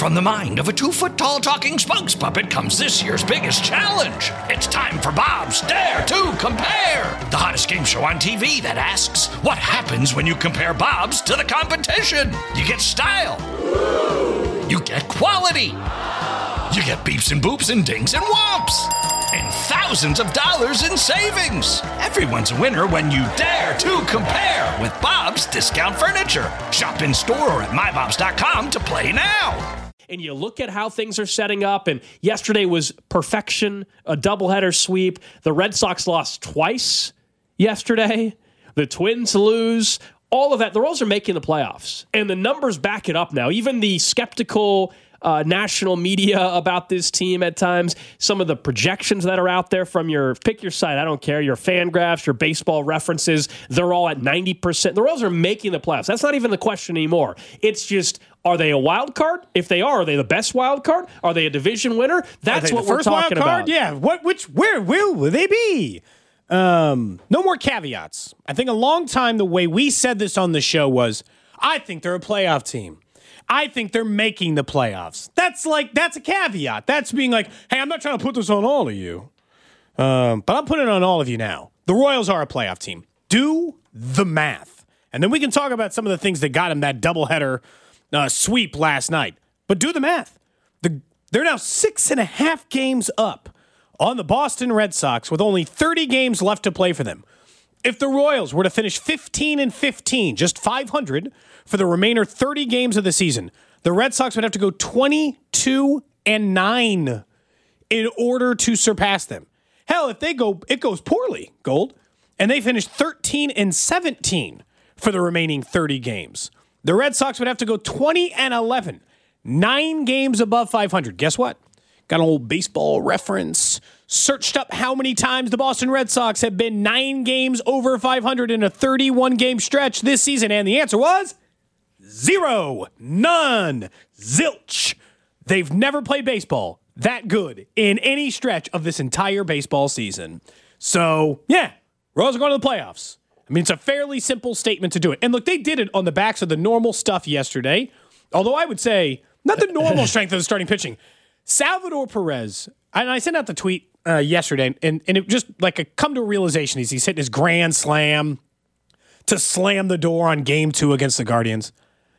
From the mind of a 2-foot-tall talking spokes puppet comes this year's biggest challenge. It's time for Bob's Dare to Compare, the hottest game show on TV that asks, what happens when you compare Bob's to the competition? You get style. You get quality. You get beeps and boops and dings and whomps. And thousands of dollars in savings. Everyone's a winner when you dare to compare with Bob's Discount Furniture. Shop in store or at mybobs.com to play now. And you look at how things are setting up, and yesterday was perfection, a doubleheader sweep. The Red Sox lost twice yesterday. The Twins lose. All of that. The Royals are making the playoffs, and the numbers back it up now. Even the skeptical national media about this team at times, some of the projections that are out there from pick your side, I don't care, your fan graphs, your baseball references, they're all at 90%. The Royals are making the playoffs. That's not even the question anymore. It's just, are they a wild card? If they are they the best wild card? Are they a division winner? That's what we're talking about. Yeah. Where will they be? No more caveats. I think a long time the way we said this on the show was, I think they're a playoff team. I think they're making the playoffs. That's a caveat. That's being like, hey, I'm not trying to put this on all of you. But I'm putting it on all of you now. The Royals are a playoff team. Do the math. And then we can talk about some of the things that got him that doubleheader sweep last night. But do the math. They're now 6.5 games up on the Boston Red Sox with only 30 games left to play for them. If the Royals were to finish 15-15, just 500 for the remainder 30 games of the season, the Red Sox would have to go 22-9 in order to surpass them. Hell, if it goes poorly, Gold, and they finish 13-17 for the remaining 30 games. The Red Sox would have to go 20-11, 9 games above 500. Guess what? Got an old baseball reference. Searched up how many times the Boston Red Sox have been 9 games over 500 in a 31-game stretch this season, and the answer was 0, none, zilch. They've never played baseball that good in any stretch of this entire baseball season. So, yeah, Royals are going to the playoffs. I mean, it's a fairly simple statement to do it. And look, they did it on the backs of the normal stuff yesterday, although I would say not the normal strength of the starting pitching. Salvador Perez, and I sent out the tweet yesterday, and it just like a come to a realization as he's hitting his grand slam to slam the door on game 2 against the Guardians.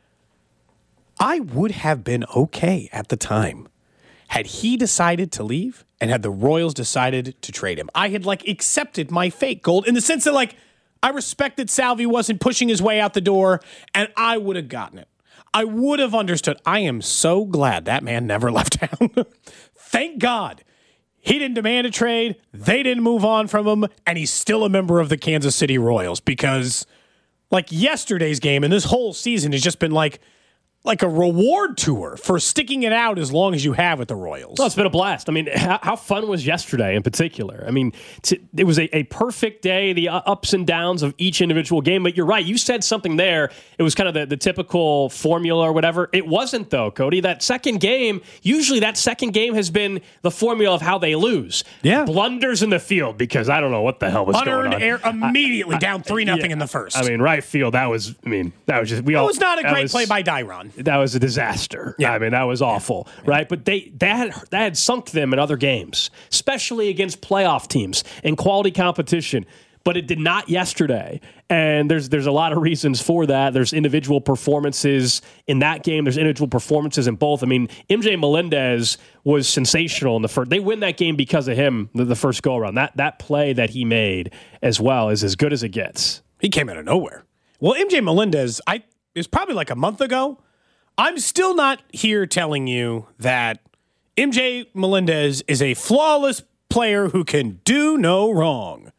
I would have been okay at the time had he decided to leave and had the Royals decided to trade him. I had accepted my fate, Gold, in the sense that I respected Salvi wasn't pushing his way out the door, and I would have gotten it. I would have understood. I am so glad that man never left town. Thank God. He didn't demand a trade. They didn't move on from him. And he's still a member of the Kansas City Royals because yesterday's game and this whole season has just been like a reward tour for sticking it out as long as you have with the Royals. Well, it's been a blast. I mean, how fun was yesterday in particular? I mean, it was a perfect day, the ups and downs of each individual game. But you're right. You said something there. It was kind of the typical formula or whatever. It wasn't, though, Cody. That second game, usually that second game has been the formula of how they lose. Yeah. Blunders in the field because I don't know what the hell was going on. Unearned air immediately down 3-0 in the first. I mean, right field, that was just... It was not a great play by Dairon. That was a disaster. Yeah. I mean, that was awful, right? But that had sunk them in other games, especially against playoff teams and quality competition. But it did not yesterday. And there's a lot of reasons for that. There's individual performances in that game. There's individual performances in both. I mean, MJ Melendez was sensational in the first. They win that game because of him, the first go-around. That play that he made as well is as good as it gets. He came out of nowhere. Well, MJ Melendez, it was probably a month ago. I'm still not here telling you that MJ Melendez is a flawless player who can do no wrong.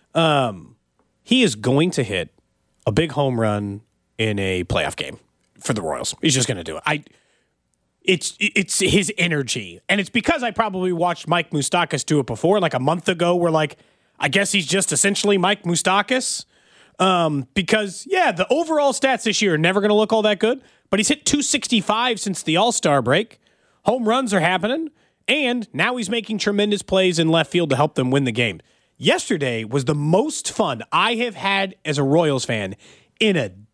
He is going to hit a big home run in a playoff game for the Royals. He's just going to do it. It's his energy. And it's because I probably watched Mike Moustakas do it before, a month ago, where I guess he's just essentially Mike Moustakas. Because, the overall stats this year are never going to look all that good, but he's hit 265 since the All-Star break. Home runs are happening, and now he's making tremendous plays in left field to help them win the game. Yesterday was the most fun I have had as a Royals fan in a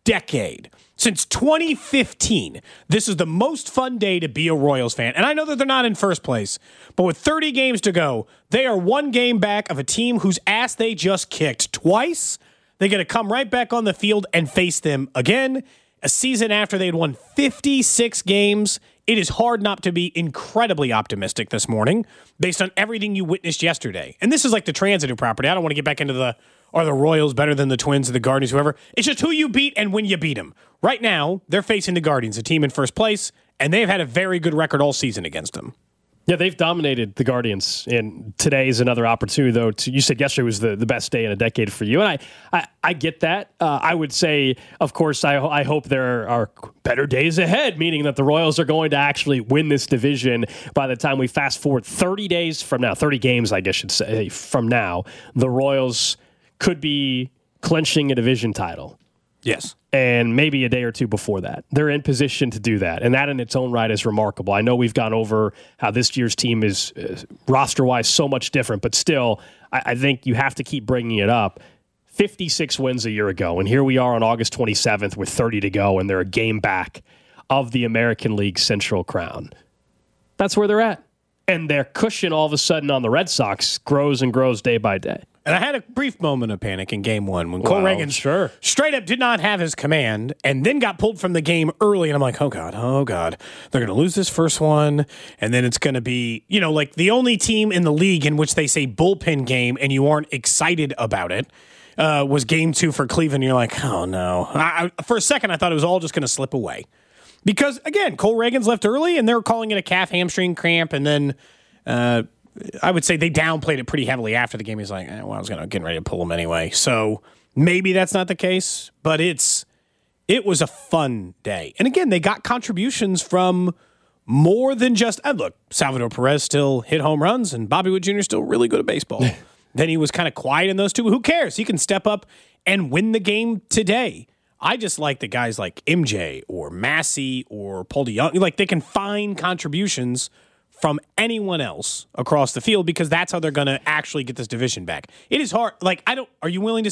decade, since 2015, this is the most fun day to be a Royals fan. And I know that they're not in first place, but with 30 games to go, they are one game back of a team whose ass they just kicked twice. They're going to come right back on the field and face them again. A season after they'd won 56 games. It is hard not to be incredibly optimistic this morning based on everything you witnessed yesterday. And this is like the transitive property. I don't want to get back into are the Royals better than the Twins or the Guardians, whoever. It's just who you beat and when you beat them. Right now, they're facing the Guardians, a team in first place, and they've had a very good record all season against them. Yeah, they've dominated the Guardians, and today is another opportunity, though. You said yesterday was the best day in a decade for you, and I get that. I would say, of course, I hope there are better days ahead, meaning that the Royals are going to actually win this division by the time we fast forward 30 days from now, 30 games, I guess I should say, from now, the Royals could be clinching a division title. Yes. And maybe a day or two before that. They're in position to do that. And that in its own right is remarkable. I know we've gone over how this year's team is roster-wise so much different, but still, I think you have to keep bringing it up. 56 wins a year ago, and here we are on August 27th with 30 to go, and they're a game back of the American League Central crown. That's where they're at. And their cushion all of a sudden on the Red Sox grows and grows day by day. And I had a brief moment of panic in game one when Cole Reagan straight up did not have his command and then got pulled from the game early. And I'm like, oh, God. They're going to lose this first one. And then it's going to be, like the only team in the league in which they say bullpen game and you aren't excited about it was game 2 for Cleveland. You're like, oh, no. For a second, I thought it was all just going to slip away. Because, again, Cole Reagan's left early and they're calling it a calf hamstring cramp. And then I would say they downplayed it pretty heavily after the game. He's like, I was getting ready to pull him anyway. So maybe that's not the case, but it was a fun day. And again, they got contributions from more than just, look, Salvador Perez still hit home runs and Bobby Witt Jr. still really good at baseball. Then he was kind of quiet in those two. Who cares? He can step up and win the game today. I just like the guys like MJ or Massey or Paul DeYoung. Like they can find contributions from anyone else across the field because that's how they're going to actually get this division back. It is hard. Are you willing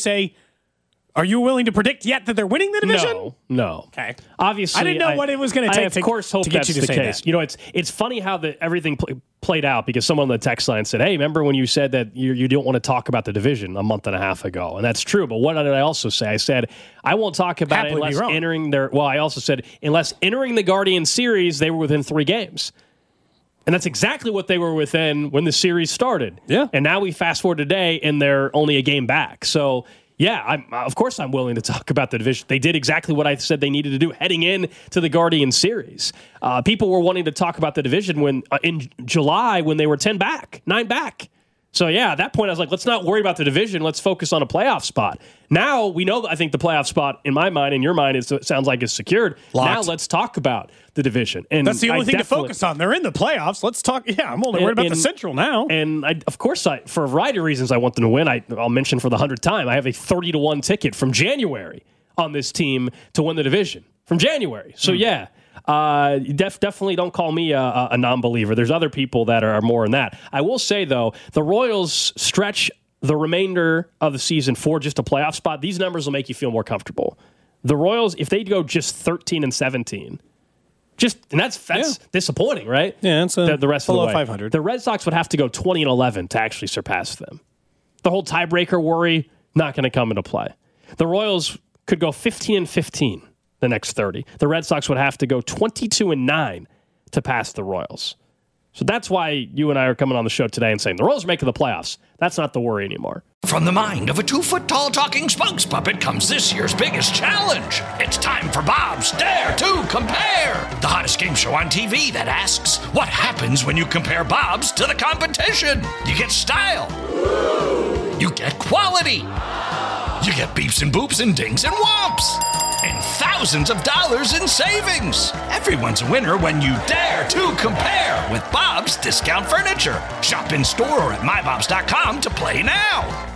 to predict yet that they're winning the division? No. Okay. Obviously, I didn't know what it was going to take. I, of course, hope that's the case. That. It's funny how everything played out because someone on the text line said, hey, remember when you said that you don't want to talk about the division a month and a half ago? And that's true. But what did I also say? I said, I won't talk about it unless entering I also said, unless entering the Guardian series, they were within 3 games. And that's exactly what they were within when the series started. Yeah. And now we fast forward today, and they're only a game back. So, yeah, of course I'm willing to talk about the division. They did exactly what I said they needed to do heading in to the Guardian series. People were wanting to talk about the division when in July when they were 9 back. So, yeah, at that point, I was like, let's not worry about the division. Let's focus on a playoff spot. Now, we know, I think the playoff spot, in my mind, in your mind, it sounds like it's secured. Locked. Now, let's talk about the division. And that's the only thing to focus on. They're in the playoffs. Let's talk. Yeah, I'm only worried about the Central now. And, of course, for a variety of reasons, I want them to win. I'll mention for the 100th time, I have a 30-1 ticket from January on this team to win the division. From January. So, yeah. Definitely don't call me a non-believer. There's other people that are more in that. I will say, though, the Royals stretch the remainder of the season for just a playoff spot. These numbers will make you feel more comfortable. The Royals, if they go just 13-17, and that's disappointing, right? Yeah, it's the rest of the way. 500. The Red Sox would have to go 20-11 to actually surpass them. The whole tiebreaker worry not going to come into play. The Royals could go 15-15. The next 30. The Red Sox would have to go 22-9 to pass the Royals. So that's why you and I are coming on the show today and saying the Royals are making the playoffs. That's not the worry anymore. From the mind of a 2-foot-tall talking spokes puppet comes this year's biggest challenge. It's time for Bob's Dare to Compare, the hottest game show on TV that asks, what happens when you compare Bob's to the competition? You get style. You get quality. You get beeps and boops and dings and whomps. And thousands of dollars in savings. Everyone's a winner when you dare to compare with Bob's Discount Furniture. Shop in store or at mybobs.com to play now.